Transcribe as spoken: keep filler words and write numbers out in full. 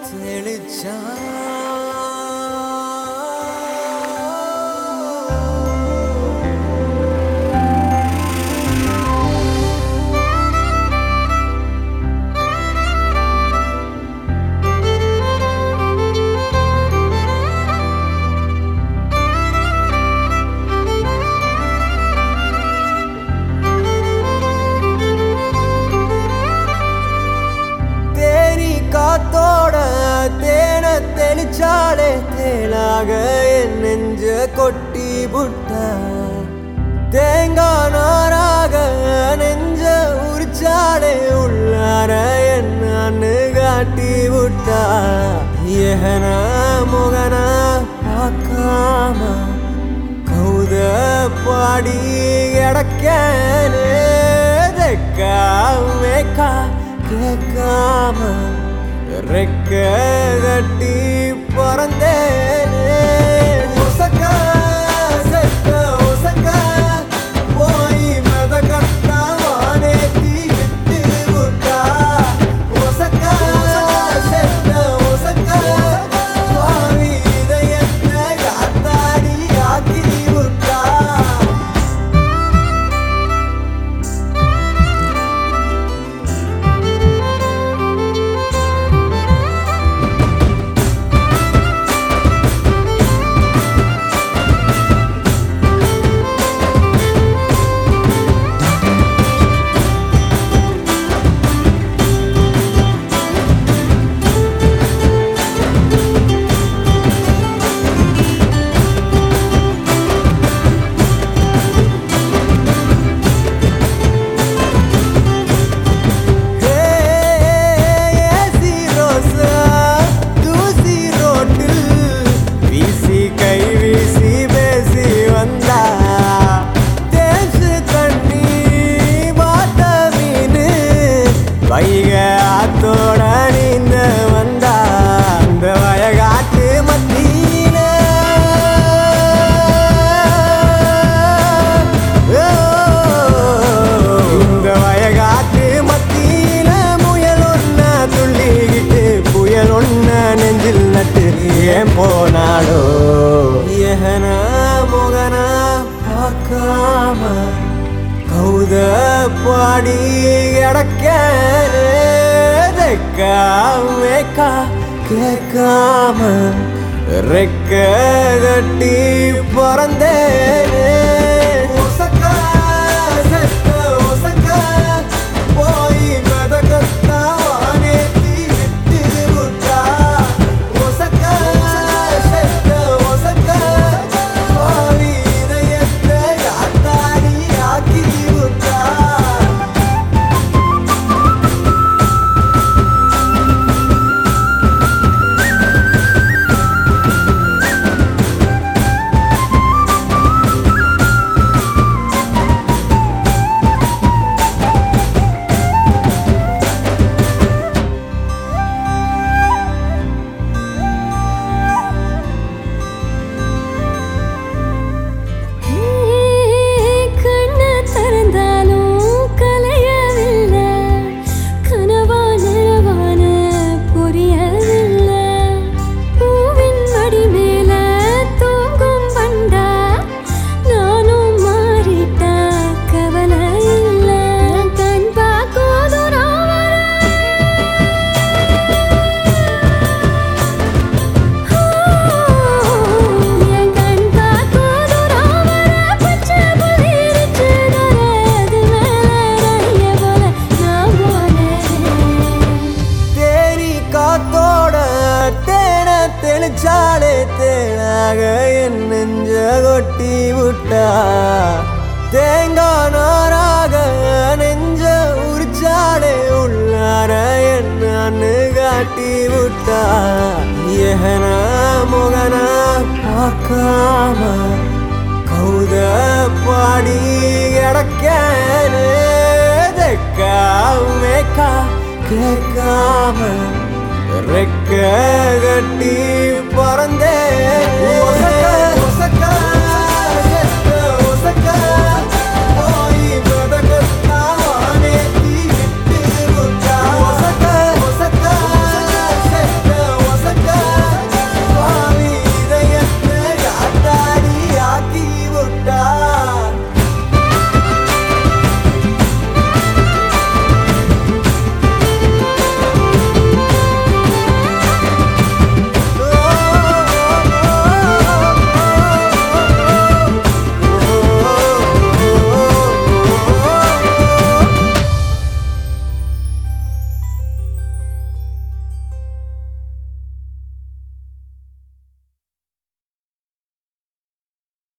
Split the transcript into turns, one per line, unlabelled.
தெளிச்சா தெளிச்சாலே தேனாக என் நெஞ்ச கொட்டி புட்டா தேங்காய் நாராக நெஞ்ச உரிச்சாலே உள்ளார என்னன்னு காட்டி புட்டா ஏகனா முகனா பார்க்காம கௌத பாடி கிடக்கேனே தெக்கா மேக்கா கேட்காம ரெக்க கட்டி பறந்தேனே ஒசக்க செக்க ஒசக்க போய் மத கட்டா வானேத்தி விட்டு விட்டா ஒசக்க செக்க ஒசக்க சுவாமி இதயத்தை காத்தாடி ஆக்கி விட்டா ஏன் போனாடோ ஏகனா முகனா பார்க்காம கௌத பாடி கிடக்கேனே தெக்கா மேக்கா கேட்காம ரெக்க கட்டி பறந்தேனே ஒசக்கா செக்க ஒசக்க போய் மதகத்தா வானேத்தி விட்டு விட்டா தெளிச்சாலே தேனாக என் நெஞ்ச கொட்டி விட்டா தேங்காய் நாராக நெஞ்ச உரிச்சாலே உள்ளார என்னன்னு காட்டி விட்டா ஏகனா முகனா பார்க்காம கௌத பாடி கிடக்கேனே தெக்கா மேக்கா கேட்காம ரெக்க கட்டி பறந்தே